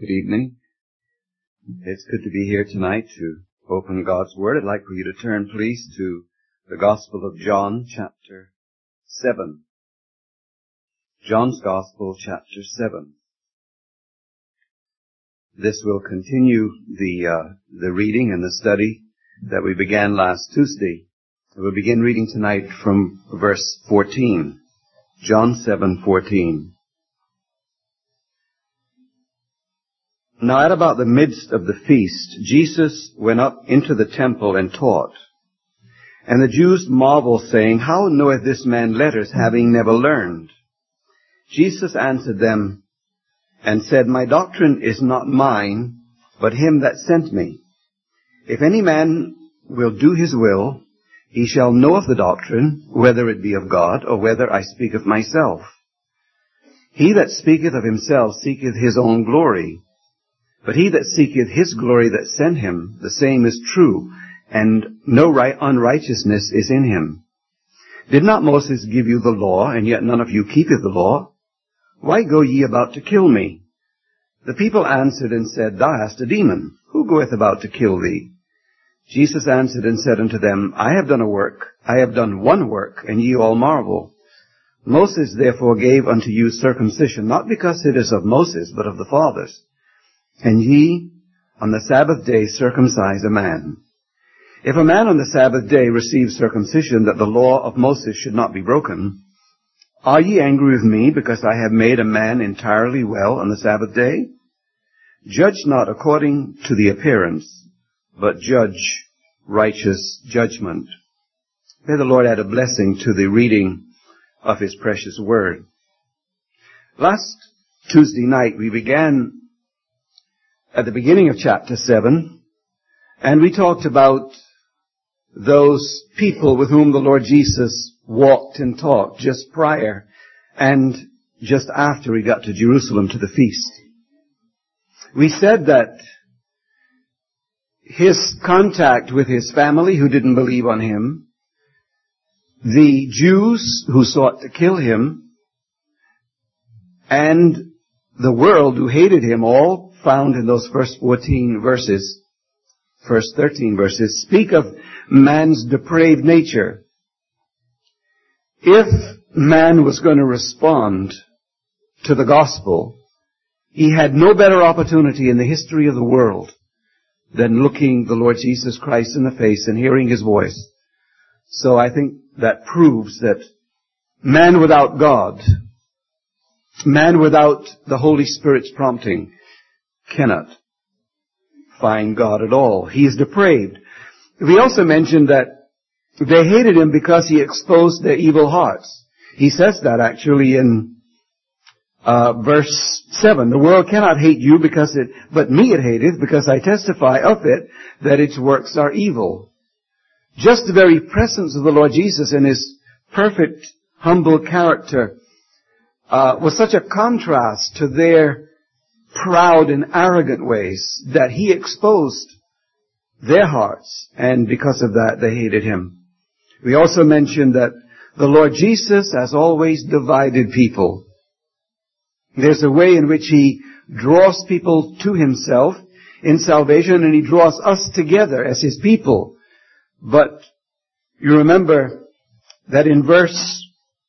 Good evening. It's good to be here tonight to open God's Word. I'd like for you to turn, please, to the Gospel of John, chapter 7. John's Gospel, chapter 7. This will continue the reading and the study that we began last Tuesday. We'll begin reading tonight from verse 14. John 7:14. Now at about the midst of the feast, Jesus went up into the temple and taught. And the Jews marveled, saying, How knoweth this man letters, having never learned? Jesus answered them and said, My doctrine is not mine, but him that sent me. If any man will do his will, he shall know of the doctrine, whether it be of God, or whether I speak of myself. He that speaketh of himself seeketh his own glory. But he that seeketh his glory that sent him, the same is true, and no unrighteousness is in him. Did not Moses give you the law, and yet none of you keepeth the law? Why go ye about to kill me? The people answered and said, Thou hast a demon. Who goeth about to kill thee? Jesus answered and said unto them, I have done one work, and ye all marvel. Moses therefore gave unto you circumcision, not because it is of Moses, but of the fathers. And ye on the Sabbath day circumcise a man. If a man on the Sabbath day receives circumcision, that the law of Moses should not be broken, are ye angry with me, because I have made a man entirely well on the Sabbath day? Judge not according to the appearance, but judge righteous judgment. May the Lord add a blessing to the reading of His precious word. Last Tuesday night we began at the beginning of chapter 7, and we talked about those people with whom the Lord Jesus walked and talked just prior and just after he got to Jerusalem to the feast. We said that his contact with his family who didn't believe on him, the Jews who sought to kill him, and the world who hated him, all found in those first 13 verses, speak of man's depraved nature. If man was going to respond to the gospel, he had no better opportunity in the history of the world than looking the Lord Jesus Christ in the face and hearing his voice. So I think that proves that man without God, man without the Holy Spirit's prompting, cannot find God at all. He is depraved. We also mentioned that they hated him because he exposed their evil hearts. He says that actually in verse 7. The world cannot hate you but me it hateth, because I testify of it that its works are evil. Just the very presence of the Lord Jesus and his perfect, humble character was such a contrast to their proud and arrogant ways that he exposed their hearts, and because of that they hated him. We also mentioned that the Lord Jesus has always divided people. There's a way in which he draws people to himself in salvation, and he draws us together as his people. But you remember that in verse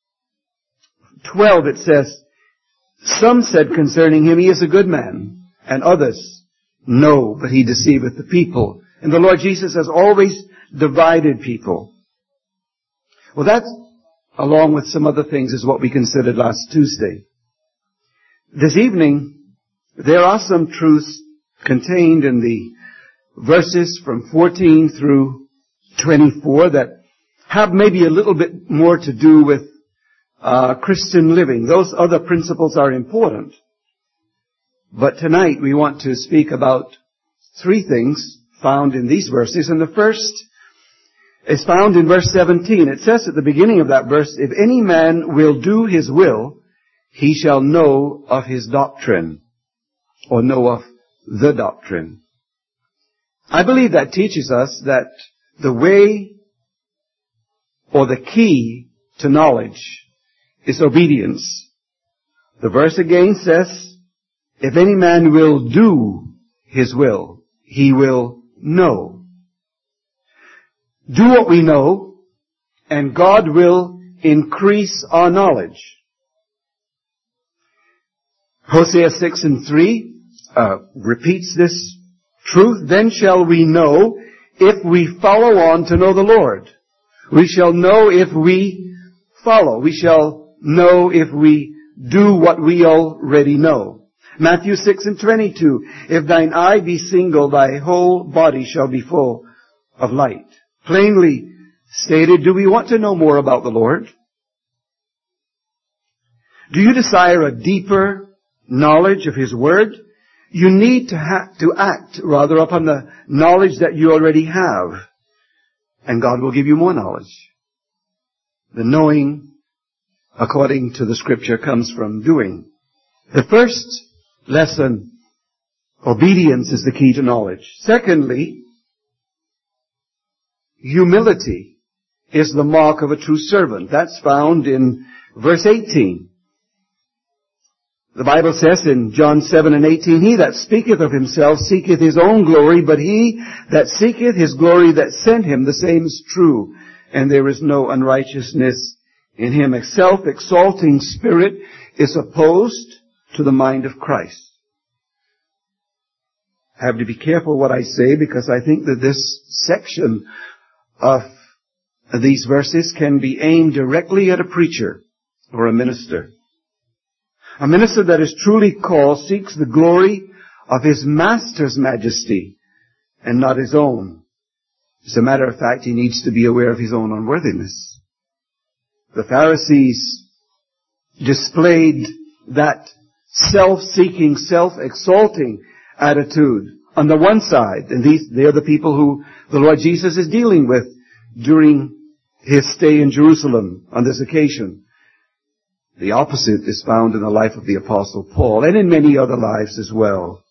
12 it says, Some said concerning him, He is a good man, and others, No, but he deceiveth the people. And the Lord Jesus has always divided people. Well, that, along with some other things, is what we considered last Tuesday. This evening, there are some truths contained in the verses from 14 through 24 that have maybe a little bit more to do with Christian living. Those other principles are important. But tonight we want to speak about three things found in these verses. And the first is found in verse 17. It says at the beginning of that verse, If any man will do his will, he shall know of his doctrine, or know of the doctrine. I believe that teaches us that the way or the key to knowledge is obedience. The verse again says, If any man will do his will, he will know. Do what we know, and God will increase our knowledge. Hosea 6:3 repeats this truth. Then shall we know if we follow on to know the Lord. We shall know if we follow. We shall know if we do what we already know. Matthew 6:22. If thine eye be single, thy whole body shall be full of light. Plainly stated, do we want to know more about the Lord? Do you desire a deeper knowledge of His Word? You need to act rather upon the knowledge that you already have. And God will give you more knowledge. The knowing, according to the Scripture, comes from doing. The first lesson, obedience is the key to knowledge. Secondly, humility is the mark of a true servant. That's found in verse 18. The Bible says in John 7:18, he that speaketh of himself seeketh his own glory, but he that seeketh his glory that sent him, the same is true, and there is no unrighteousness in him. A self-exalting spirit is opposed to the mind of Christ. I have to be careful what I say, because I think that this section of these verses can be aimed directly at a preacher or a minister. A minister that is truly called seeks the glory of his master's majesty and not his own. As a matter of fact, he needs to be aware of his own unworthiness. The Pharisees displayed that self-seeking, self-exalting attitude on the one side, and they are the people who the Lord Jesus is dealing with during His stay in Jerusalem on this occasion. The opposite is found in the life of the Apostle Paul, and in many other lives as well.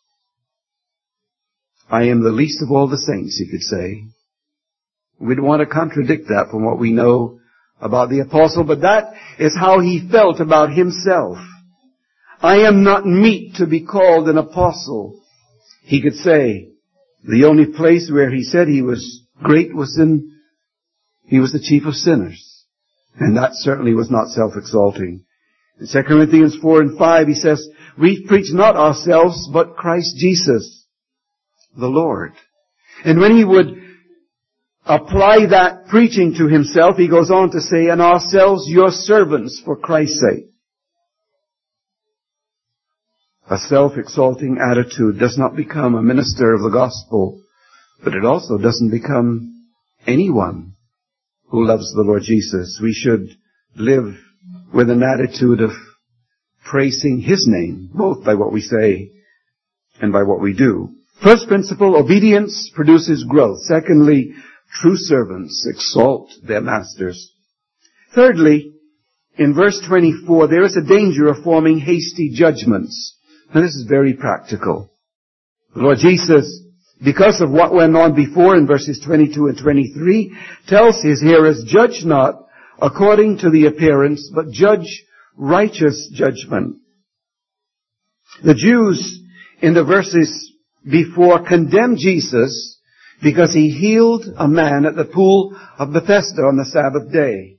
I am the least of all the saints, he could say. We don't want to contradict that from what we know about the Apostle, but that is how he felt about himself. I am not meet to be called an apostle. He could say the only place where he said he was great was he was the chief of sinners. And that certainly was not self-exalting. In 2 Corinthians 4:5 he says, we preach not ourselves, but Christ Jesus, the Lord. And when he would apply that preaching to himself, he goes on to say, and ourselves your servants for Christ's sake. A self-exalting attitude does not become a minister of the gospel, but it also doesn't become anyone who loves the Lord Jesus. We should live with an attitude of praising His name, both by what we say and by what we do. First principle, obedience produces growth. Secondly, true servants exalt their masters. Thirdly, in verse 24, there is a danger of forming hasty judgments. Now this is very practical. The Lord Jesus, because of what went on before in verses 22 and 23, tells His hearers, judge not according to the appearance, but judge righteous judgment. The Jews in the verses before condemned Jesus because He healed a man at the pool of Bethesda on the Sabbath day.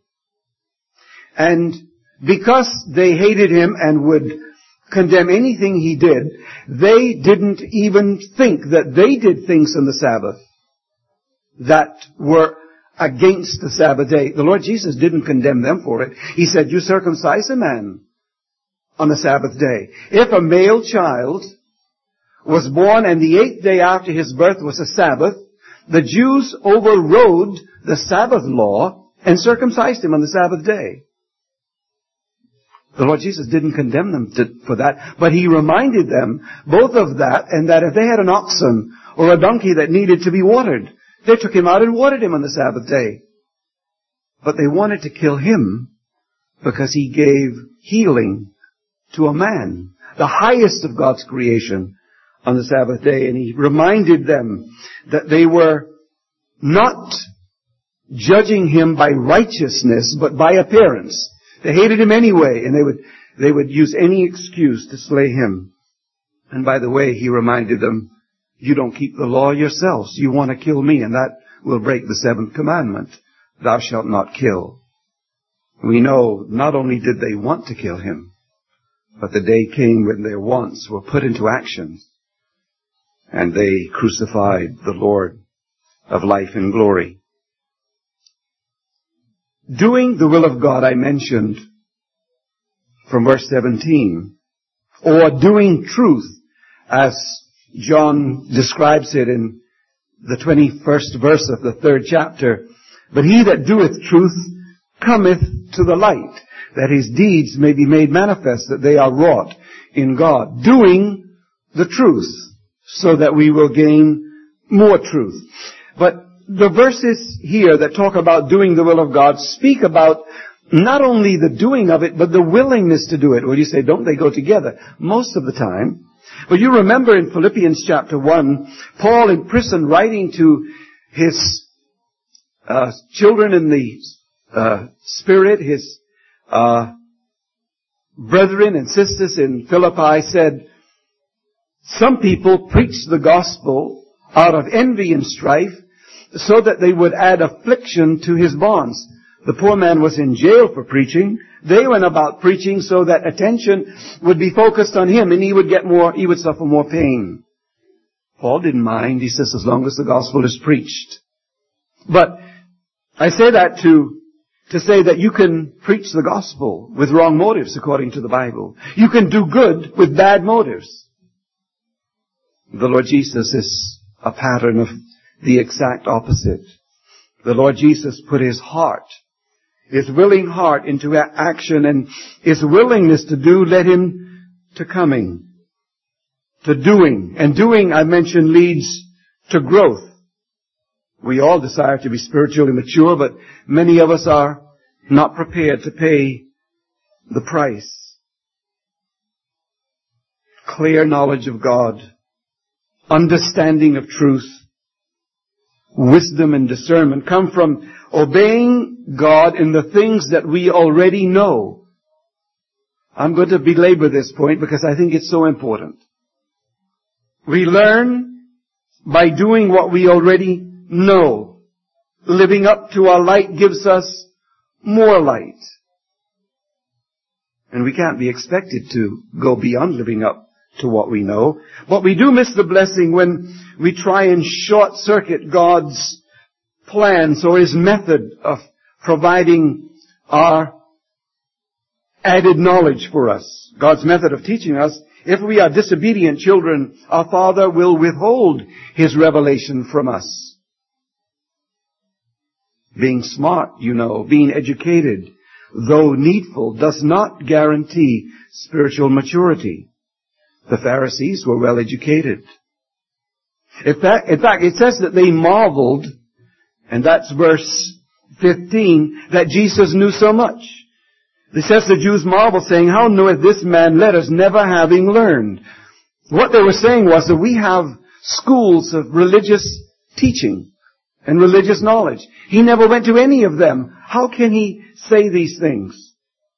And because they hated Him and would condemn anything He did, they didn't even think that they did things on the Sabbath that were against the Sabbath day. The Lord Jesus didn't condemn them for it. He said, you circumcise a man on the Sabbath day. If a male child was born and the 8th day after his birth was a Sabbath, the Jews overrode the Sabbath law and circumcised him on the Sabbath day. The Lord Jesus didn't condemn them for that, but He reminded them both of that and that if they had an oxen or a donkey that needed to be watered, they took him out and watered him on the Sabbath day. But they wanted to kill Him because He gave healing to a man, the highest of God's creation, on the Sabbath day. And He reminded them that they were not judging Him by righteousness, but by appearance. They hated Him anyway, and they would use any excuse to slay Him. And by the way, he reminded them, you don't keep the law yourselves. You want to kill me, and that will break the seventh commandment. Thou shalt not kill. We know not only did they want to kill him, but the day came when their wants were put into action, and they crucified the Lord of life and glory. Doing the will of God, I mentioned from verse 17, or doing truth, as John describes it in the 21st verse of the 3rd chapter. But he that doeth truth cometh to the light, that his deeds may be made manifest, that they are wrought in God. Doing the truth, so that we will gain more truth. But the verses here that talk about doing the will of God speak about not only the doing of it, but the willingness to do it. Well, you say, don't they go together? Most of the time. But you remember in Philippians chapter 1, Paul in prison writing to his children in the Spirit, his brethren and sisters in Philippi, said, some people preach the gospel out of envy and strife, so that they would add affliction to his bonds. The poor man was in jail for preaching. They went about preaching so that attention would be focused on him, and he would suffer more pain. Paul didn't mind. He says, as long as the gospel is preached. But I say that to say that you can preach the gospel with wrong motives according to the Bible. You can do good with bad motives. The Lord Jesus is a pattern of the exact opposite. The Lord Jesus put his heart, his willing heart, into action, and his willingness to do led him to coming, to doing. And doing, I mentioned, leads to growth. We all desire to be spiritually mature, but many of us are not prepared to pay the price. Clear knowledge of God, understanding of truth, wisdom and discernment come from obeying God in the things that we already know. I'm going to belabor this point because I think it's so important. We learn by doing what we already know. Living up to our light gives us more light. And we can't be expected to go beyond living up to what we know. But we do miss the blessing when we try and short circuit God's plans or his method of providing our added knowledge for us. God's method of teaching us. If we are disobedient children, our Father will withhold his revelation from us. Being smart, being educated, though needful, does not guarantee spiritual maturity. The Pharisees were well educated. In fact, it says that they marveled, and that's verse 15, that Jesus knew so much. It says the Jews marveled, saying, how knoweth this man letters, never having learned? What they were saying was that we have schools of religious teaching and religious knowledge. He never went to any of them. How can he say these things?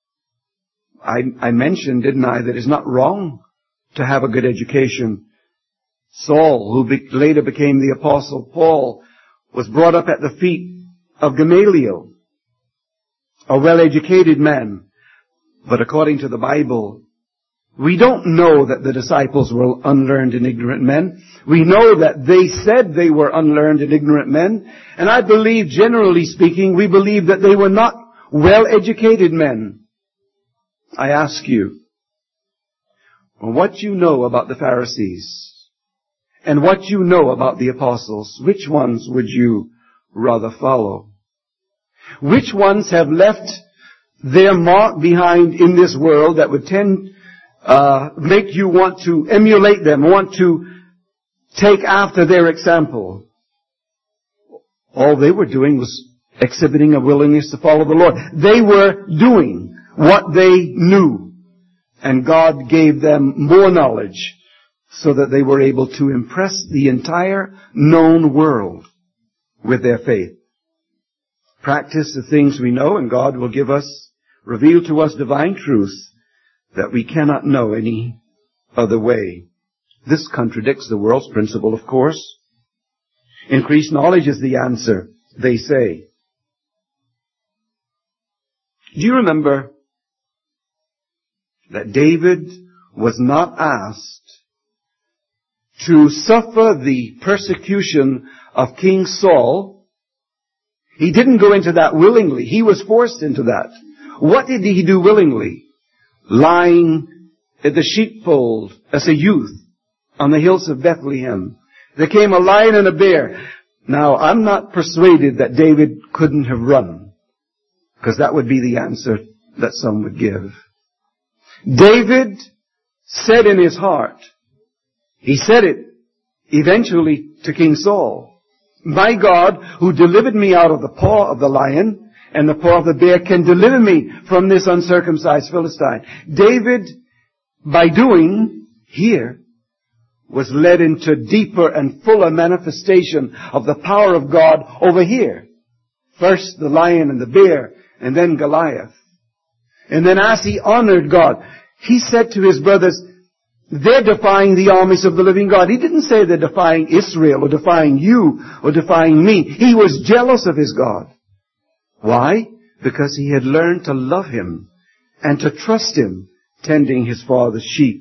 I mentioned, didn't I, that it's not wrong to have a good education. Saul, who later became the Apostle Paul, was brought up at the feet of Gamaliel, a well-educated man. But according to the Bible, we don't know that the disciples were unlearned and ignorant men. We know that they said they were unlearned and ignorant men. And I believe, generally speaking, we believe that they were not well-educated men. I ask you, what you know about the Pharisees and what you know about the apostles, which ones would you rather follow? Which ones have left their mark behind in this world that would make you want to emulate them, want to take after their example? All they were doing was exhibiting a willingness to follow the Lord. They were doing what they knew. And God gave them more knowledge so that they were able to impress the entire known world with their faith. Practice the things we know, and God will reveal to us divine truth that we cannot know any other way. This contradicts the world's principle, of course. Increased knowledge is the answer, they say. Do you remember that David was not asked to suffer the persecution of King Saul? He didn't go into that willingly. He was forced into that. What did he do willingly? Lying at the sheepfold as a youth on the hills of Bethlehem. There came a lion and a bear. Now, I'm not persuaded that David couldn't have run, because that would be the answer that some would give. David said in his heart, he said it eventually to King Saul, my God, who delivered me out of the paw of the lion and the paw of the bear, can deliver me from this uncircumcised Philistine. David, by doing here, was led into deeper and fuller manifestation of the power of God over here. First the lion and the bear, and then Goliath. And then as he honored God, he said to his brothers, they're defying the armies of the living God. He didn't say they're defying Israel or defying you or defying me. He was jealous of his God. Why? Because he had learned to love him and to trust him, tending his father's sheep.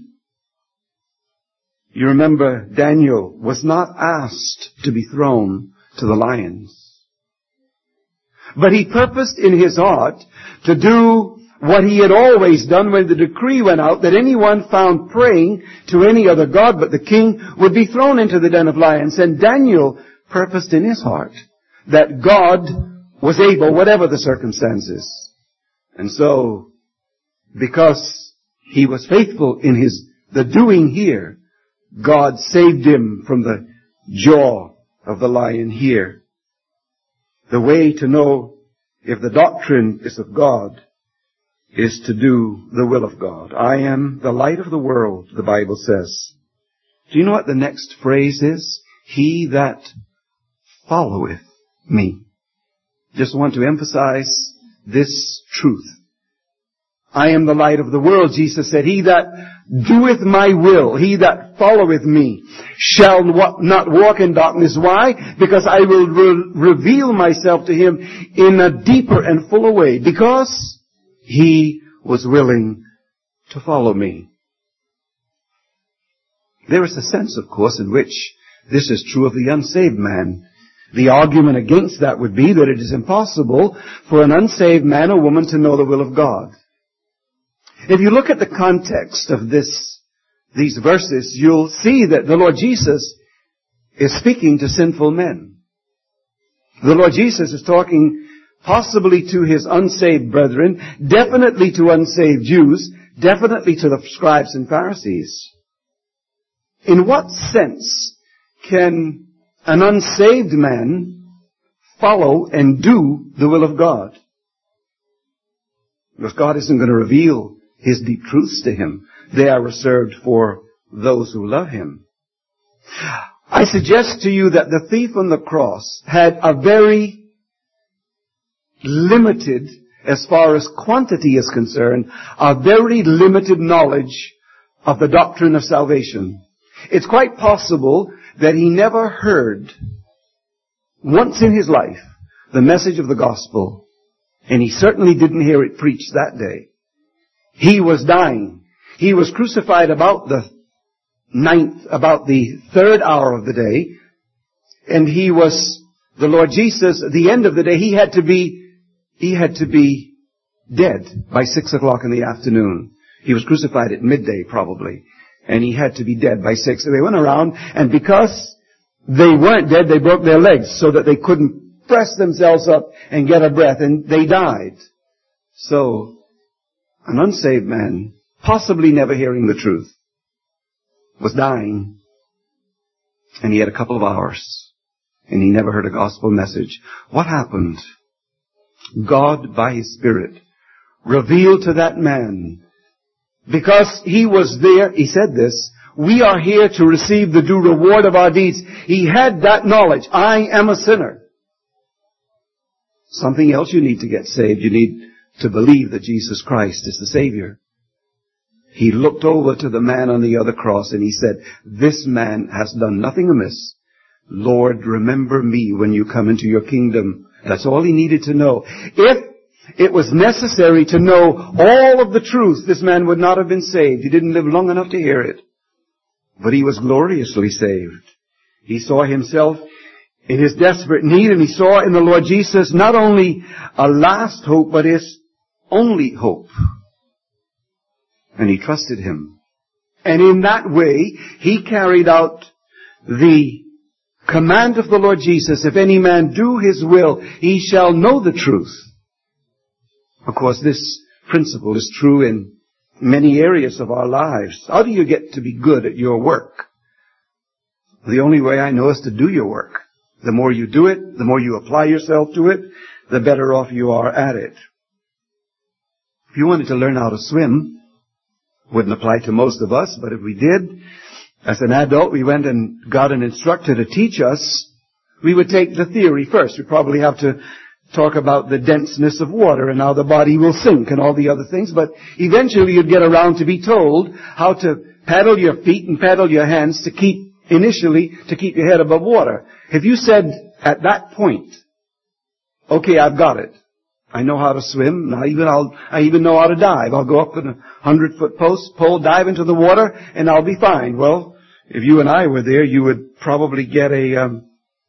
You remember Daniel was not asked to be thrown to the lions. But he purposed in his heart to do what he had always done when the decree went out that anyone found praying to any other god but the king would be thrown into the den of lions. And Daniel purposed in his heart that God was able, whatever the circumstances. And so, because he was faithful in the doing here, God saved him from the jaw of the lion here. The way to know if the doctrine is of God is to do the will of God. I am the light of the world, the Bible says. Do you know what the next phrase is? He that followeth me. Just want to emphasize this truth. I am the light of the world, Jesus said. He that doeth my will, he that followeth me, shall not walk in darkness. Why? Because I will reveal myself to him in a deeper and fuller way. Because he was willing to follow me. There is a sense, of course, in which this is true of the unsaved man. The argument against that would be that it is impossible for an unsaved man or woman to know the will of God. If you look at the context of these verses, you'll see that the Lord Jesus is speaking to sinful men. The Lord Jesus is talking possibly to his unsaved brethren, definitely to unsaved Jews, definitely to the scribes and Pharisees. In what sense can an unsaved man follow and do the will of God? Because God isn't going to reveal his deep truths to him. They are reserved for those who love him. I suggest to you that the thief on the cross had a very limited, as far as quantity is concerned, a very limited knowledge of the doctrine of salvation. It's quite possible that he never heard once in his life the message of the gospel, and he certainly didn't hear it preached that day. He was dying. He was crucified about the third hour of the day, and the Lord Jesus, at the end of the day, he had to be dead by 6 o'clock in the afternoon. He was crucified at midday probably, and he had to be dead by 6. So they went around, and because they weren't dead, they broke their legs so that they couldn't press themselves up and get a breath, and they died. So, an unsaved man, possibly never hearing the truth, was dying, and he had a couple of hours, and he never heard a gospel message. What happened? God, by his Spirit, revealed to that man, because he was there, he said this, we are here to receive the due reward of our deeds. He had that knowledge. I am a sinner. Something else you need to get saved. You need to believe that Jesus Christ is the Savior. he looked over to the man on the other cross and he said, "This man has done nothing amiss. Lord, remember me when you come into your kingdom." That's all he needed to know. If it was necessary to know all of the truth, this man would not have been saved. He didn't live long enough to hear it. But he was gloriously saved. He saw himself in his desperate need, and he saw in the Lord Jesus not only a last hope, but his only hope. And he trusted him. And in that way, he carried out the command of the Lord Jesus, "If any man do his will, he shall know the truth." Of course, this principle is true in many areas of our lives. How do you get to be good at your work? The only way I know is to do your work. The more you do it, the more you apply yourself to it, the better off you are at it. If you wanted to learn how to swim, wouldn't apply to most of us, but if we did, as an adult, we went and got an instructor to teach us, we would take the theory first. We'd probably have to talk about the denseness of water and how the body will sink and all the other things, but eventually you'd get around to be told how to paddle your feet and paddle your hands to keep your head above water. If you said at that point, "Okay, I've got it. I know how to swim. I even know how to dive. I'll go up in a 100-foot pole, dive into the water, and I'll be fine." Well, if you and I were there, you would probably get an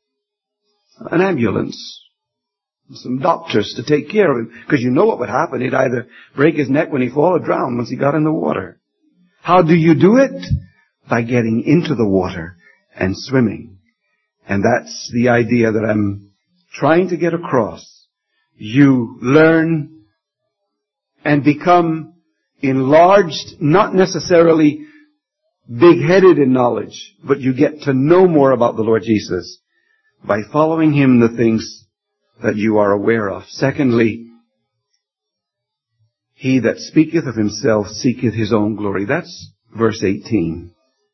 ambulance, some doctors to take care of him, because you know what would happen. He'd either break his neck when he fall or drown once he got in the water. How do you do it? By getting into the water and swimming. And that's the idea that I'm trying to get across. You learn and become enlarged, not necessarily big-headed in knowledge, but you get to know more about the Lord Jesus by following him the things that you are aware of. Secondly, he that speaketh of himself seeketh his own glory. That's verse 18.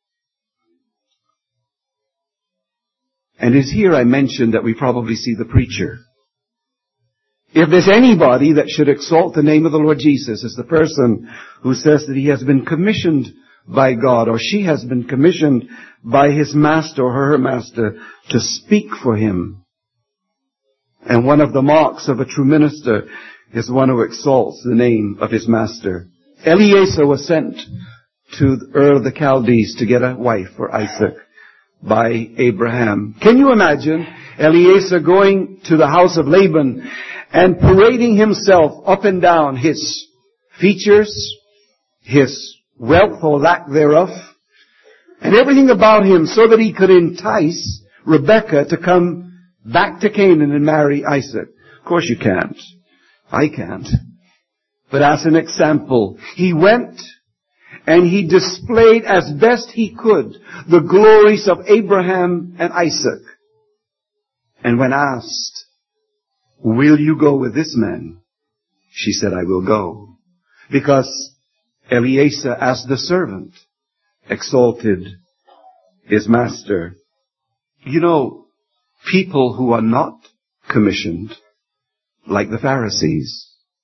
And it's here I mentioned that we probably see the preacher. If there's anybody that should exalt the name of the Lord Jesus, it's the person who says that he has been commissioned by God, or she has been commissioned by his master or her master to speak for him. And one of the marks of a true minister is one who exalts the name of his master. Eliezer was sent to Ur of the Chaldees to get a wife for Isaac by Abraham. Can you imagine Eliezer going to the house of Laban and parading himself up and down, his features, his wealth or lack thereof, and everything about him, so that he could entice Rebekah to come back to Canaan and marry Isaac? Of course you can't. I can't. But as an example, he went and he displayed as best he could the glories of Abraham and Isaac. And when asked, "Will you go with this man?" she said, "I will go." Because Eliezer, as the servant, exalted his master. You know, people who are not commissioned, like the Pharisees,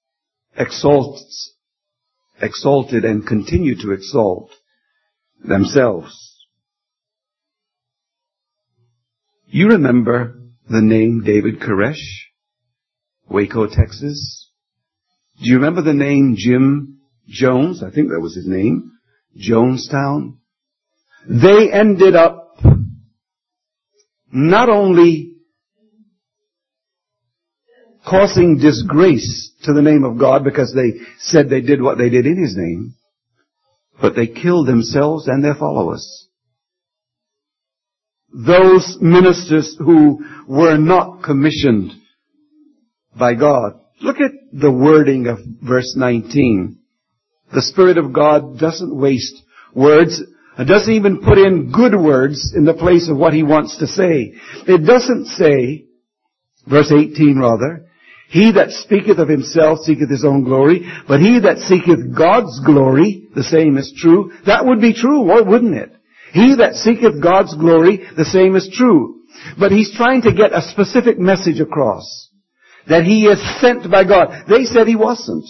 exalted and continue to exalt themselves. You remember the name David Koresh, Waco, Texas? Do you remember the name Jim Jones? I think that was his name. Jonestown. They ended up not only causing disgrace to the name of God because they said they did what they did in his name, but they killed themselves and their followers. Those ministers who were not commissioned by God. Look at the wording of verse 19. The Spirit of God doesn't waste words. It doesn't even put in good words in the place of what he wants to say. It doesn't say, verse 18 rather, "He that speaketh of himself seeketh his own glory, but he that seeketh God's glory, the same is true." That would be true, wouldn't it? He that seeketh God's glory, the same is true. But he's trying to get a specific message across. That he is sent by God. They said he wasn't.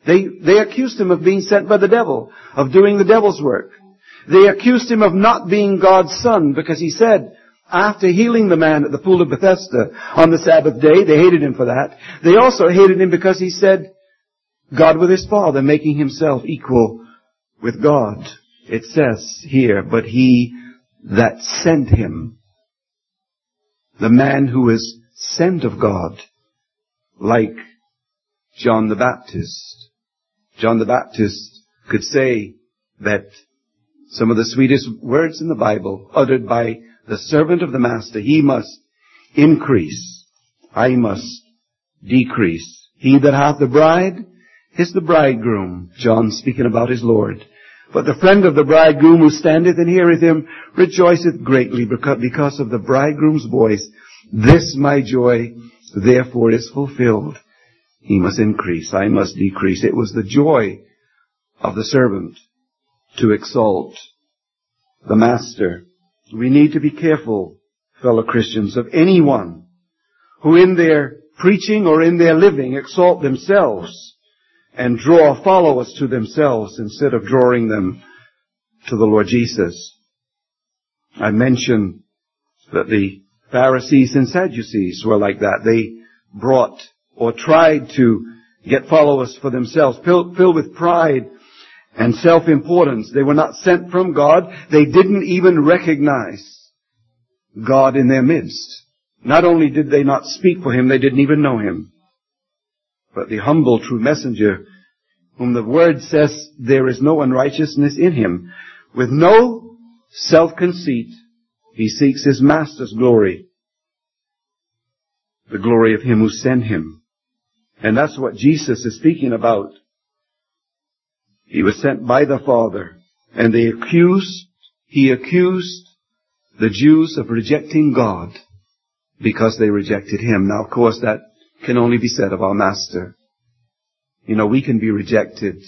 They accused him of being sent by the devil, of doing the devil's work. They accused him of not being God's son, because he said, after healing the man at the pool of Bethesda on the Sabbath day, they hated him for that. They also hated him because he said, God with his Father, making himself equal with God. It says here, but he that sent him, the man who is sent of God, like John the Baptist. John the Baptist could say that some of the sweetest words in the Bible uttered by the servant of the Master, he must increase, I must decrease. He that hath the bride is the bridegroom. John speaking about his Lord. But the friend of the bridegroom who standeth and heareth him rejoiceth greatly because of the bridegroom's voice. This my joy therefore is fulfilled. He must increase, I must decrease. It was the joy of the servant to exalt the Master. We need to be careful, fellow Christians, of anyone who in their preaching or in their living exalt themselves and draw followers to themselves instead of drawing them to the Lord Jesus. I mentioned that the Pharisees and Sadducees were like that. They brought or tried to get followers for themselves, filled with pride and self-importance. They were not sent from God. They didn't even recognize God in their midst. Not only did they not speak for him, they didn't even know him. But the humble, true messenger, whom the word says there is no unrighteousness in him, with no self-conceit, he seeks his Master's glory, the glory of him who sent him. And that's what Jesus is speaking about. He was sent by the Father, and he accused the Jews of rejecting God because they rejected him. Now, of course, that can only be said of our Master. You know, we can be rejected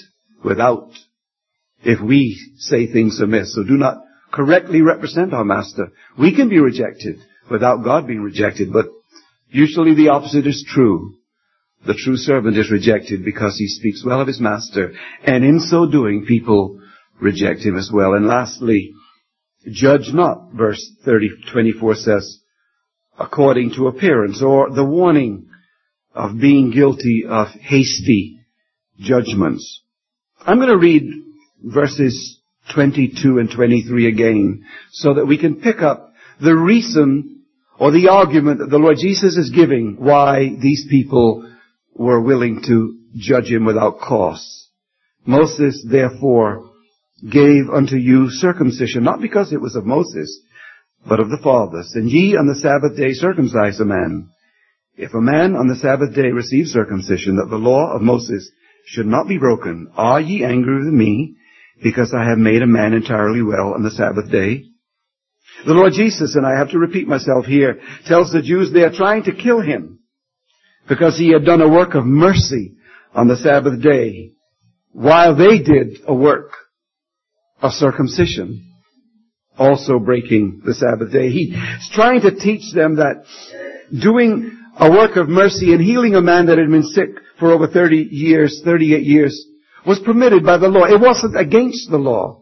if we say things amiss. So do not correctly represent our Master. We can be rejected without God being rejected, but usually the opposite is true. The true servant is rejected because he speaks well of his Master, and in so doing, people reject him as well. And lastly, judge not, verse 24 says, according to appearance, or the warning of being guilty of hasty judgments. I'm going to read verses 22 and 23 again, so that we can pick up the reason or the argument that the Lord Jesus is giving why these people were willing to judge him without cause. Moses, therefore, gave unto you circumcision, not because it was of Moses, but of the fathers. And ye on the Sabbath day circumcise a man. If a man on the Sabbath day receive circumcision, that the law of Moses should not be broken, are ye angry with me, because I have made a man entirely well on the Sabbath day? The Lord Jesus, and I have to repeat myself here, tells the Jews they are trying to kill him because he had done a work of mercy on the Sabbath day, while they did a work of circumcision, also breaking the Sabbath day. He's trying to teach them that doing a work of mercy and healing a man that had been sick for over 38 years, was permitted by the law. It wasn't against the law.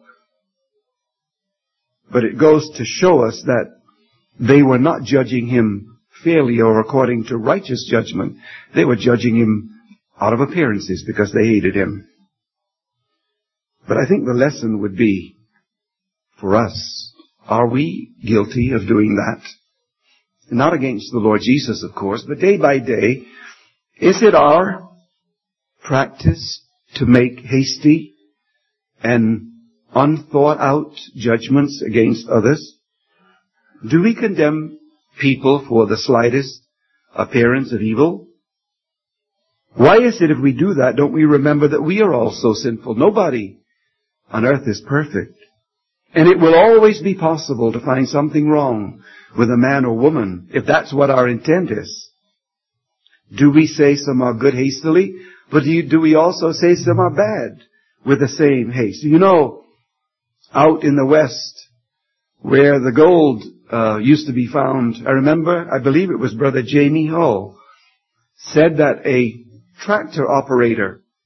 But it goes to show us that they were not judging him fairly or according to righteous judgment. They were judging him out of appearances because they hated him. But I think the lesson would be for us, are we guilty of doing that? Not against the Lord Jesus, of course, but day by day, is it our practice to make hasty and unthought out judgments against others? Do we condemn people for the slightest appearance of evil? Why is it if we do that, don't we remember that we are also sinful? Nobody on earth is perfect. And it will always be possible to find something wrong with a man or woman, if that's what our intent is. Do we say some are good hastily? But do we also say some are bad with the same haste? You know, out in the West, where the gold used to be found, I believe it was Brother Jamie Hull, said that a tractor operator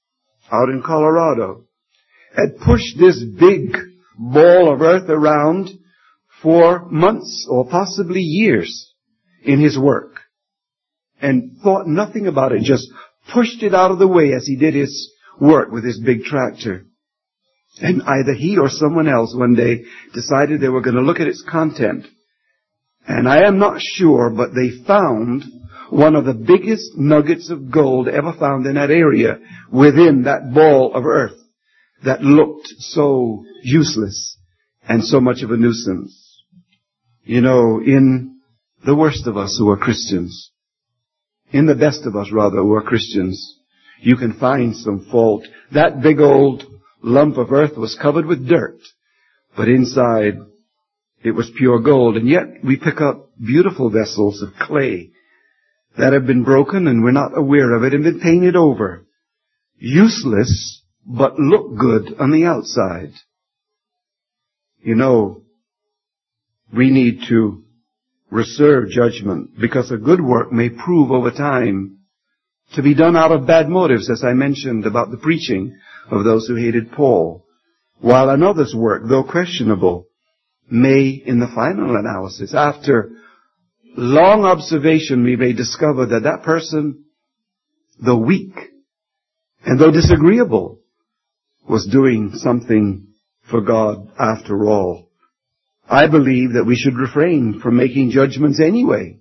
out in Colorado had pushed this big ball of earth around for months or possibly years in his work and thought nothing about it, just pushed it out of the way as he did his work with his big tractor. And either he or someone else one day decided they were going to look at its content. And I am not sure, but they found one of the biggest nuggets of gold ever found in that area within that ball of earth that looked so useless and so much of a nuisance. You know, in the worst of us who are Christians, in the best of us rather who are Christians, you can find some fault. That big old lump of earth was covered with dirt, but inside it was pure gold. And yet we pick up beautiful vessels of clay that have been broken and we're not aware of it and been painted over. Useless, but look good on the outside. You know, we need to reserve judgment because a good work may prove over time to be done out of bad motives, as I mentioned about the preaching of those who hated Paul, while another's work, though questionable, may, in the final analysis, after long observation, we may discover that that person, though weak and though disagreeable, was doing something for God after all. I believe that we should refrain from making judgments anyway,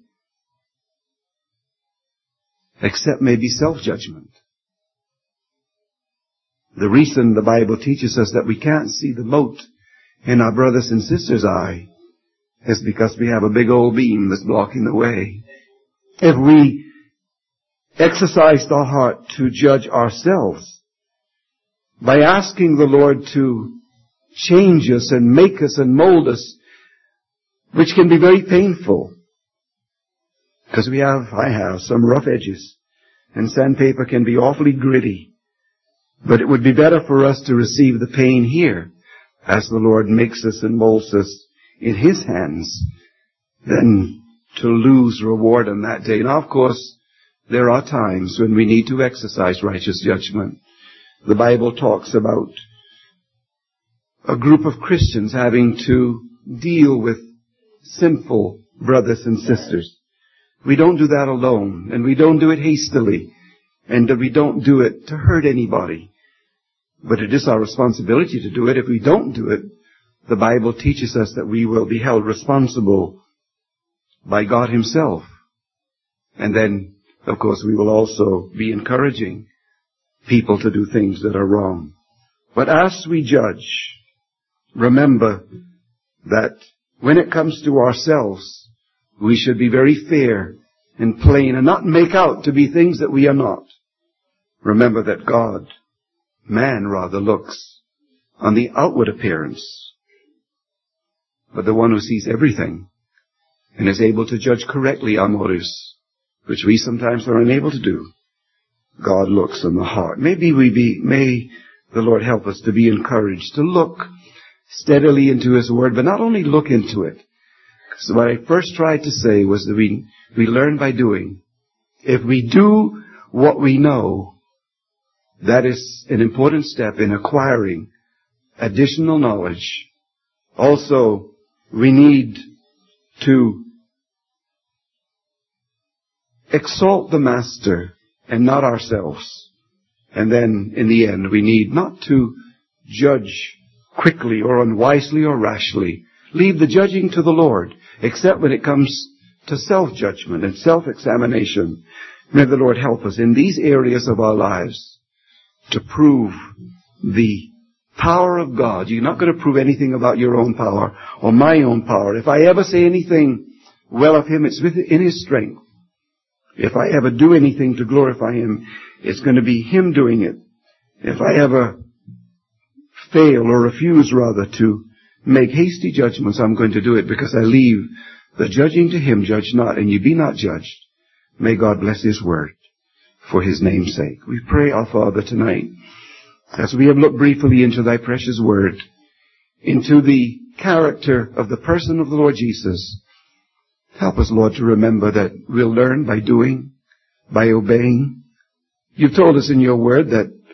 except maybe self-judgment. The reason the Bible teaches us that we can't see the mote in our brothers and sisters' eye is because we have a big old beam that's blocking the way. If we exercised our heart to judge ourselves by asking the Lord to change us and make us and mold us, which can be very painful, because I have some rough edges, and sandpaper can be awfully gritty. But it would be better for us to receive the pain here as the Lord makes us and molds us in His hands than to lose reward on that day. Now, of course, there are times when we need to exercise righteous judgment. The Bible talks about a group of Christians having to deal with sinful brothers and sisters. We don't do that alone, and we don't do it hastily, and we don't do it to hurt anybody. But it is our responsibility to do it. If we don't do it, the Bible teaches us that we will be held responsible by God Himself. And then, of course, we will also be encouraging people to do things that are wrong. But as we judge, remember that when it comes to ourselves, we should be very fair and plain and not make out to be things that we are not. Remember that man rather looks on the outward appearance, but the one who sees everything and is able to judge correctly our motives, which we sometimes are unable to do, God looks on the heart. May the Lord help us to be encouraged to look steadily into His Word, but not only look into it. So what I first tried to say was that we learn by doing. If we do what we know, that is an important step in acquiring additional knowledge. Also, we need to exalt the Master and not ourselves. And then, in the end, we need not to judge quickly or unwisely or rashly. Leave the judging to the Lord, except when it comes to self-judgment and self-examination. May the Lord help us in these areas of our lives to prove the power of God. You're not going to prove anything about your own power or my own power. If I ever say anything well of Him, it's in His strength. If I ever do anything to glorify Him, it's going to be Him doing it. If I ever fail or refuse rather to make hasty judgments, I'm going to do it because I leave the judging to Him. Judge not, and you be not judged. May God bless His word for His name's sake. We pray, our Father, tonight, as we have looked briefly into Thy precious word, into the character of the person of the Lord Jesus. Help us, Lord, to remember that we'll learn by doing, by obeying. You've told us in your word that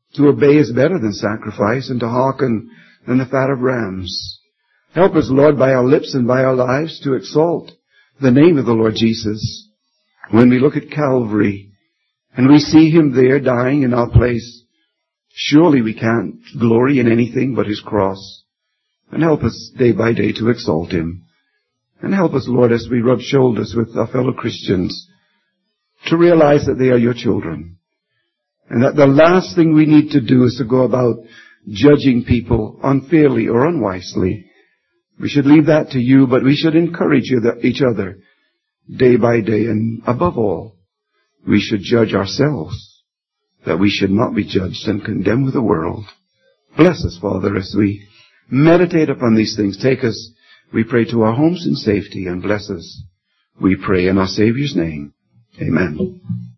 To obey is better than sacrifice, and to hearken than the fat of rams. Help us, Lord, by our lips and by our lives to exalt the name of the Lord Jesus. When we look at Calvary and we see Him there dying in our place, surely we can't glory in anything but His cross. And help us day by day to exalt Him. And help us, Lord, as we rub shoulders with our fellow Christians, to realize that they are your children. And that the last thing we need to do is to go about judging people unfairly or unwisely. We should leave that to you, but we should encourage each other day by day. And above all, we should judge ourselves, that we should not be judged and condemned with the world. Bless us, Father, as we meditate upon these things. Take us, we pray, to our homes in safety, and bless us, we pray, in our Savior's name. Amen.